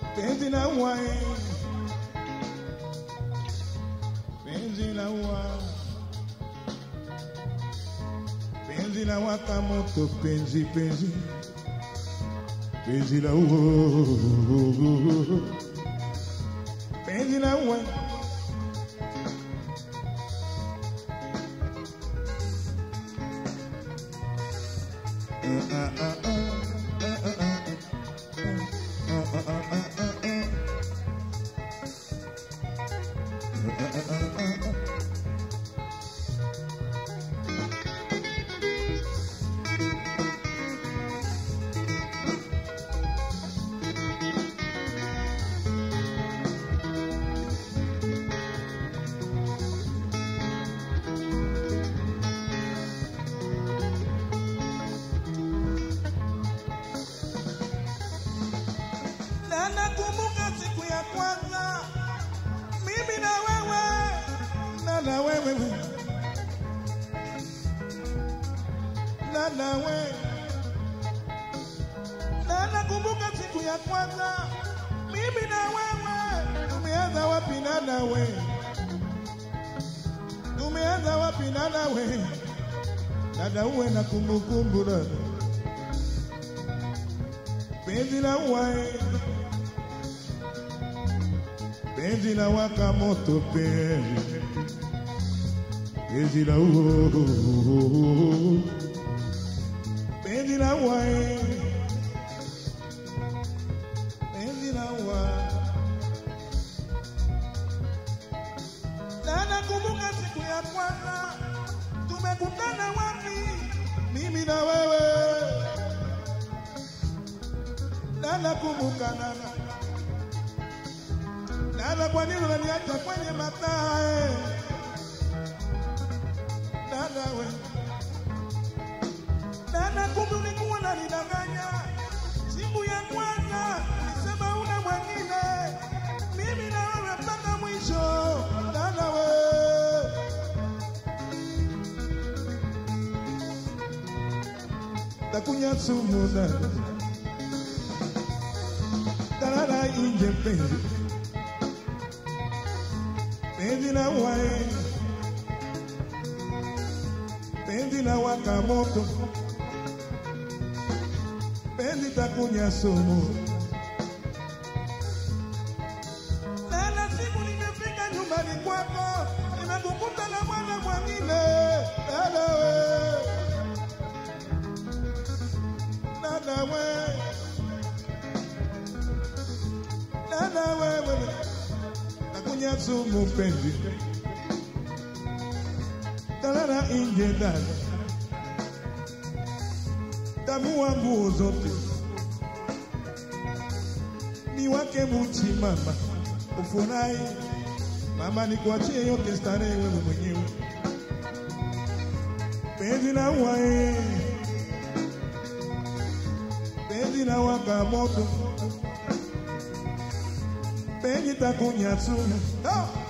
penzi la wai, penzi la wai, penzi la waka moto, penzi, penzi, penzi la wai, penzi la wai. Nakumbuka siku ya kwanza mimi na wewe, Na wewe, na wewe, nakumbuka siku ya kwanza mimi na wewe, tumeanza wapi na nawe, tumeanza wapi na nawe, dada uwe na kumbukumbu na penzi la wai, penzi la waka moto, penzi, penzi la penzi la wai, penzi la wai. nakumbuka siku ya kwanza tumekutana wapi Mimi na wewe, nakumbuka nana, kwa nini unaniacha kwenye mataa? Nana we, kumbe ulikuwa unanidanganya siku ya kwanza, ulisema una mwingine, mimi na wewe mpaka mwisho. nana we, takunya sumu nana, talala inje penzi, penzi la wai, penzi la waka moto, penzi takunya sumu. Siku nimefika nyumbani kwako, nimekukuta na mwana mwingine. Dada we, dada we, dada wewe, takunya sumu penzi, talala inje dada, tamua nguo zote, ni wake muchi mama, ufurahi mama, nikuachie yote starehe wewe mwenyewe, penzi la wai, penzi la waka moto, penzi takunya sumu.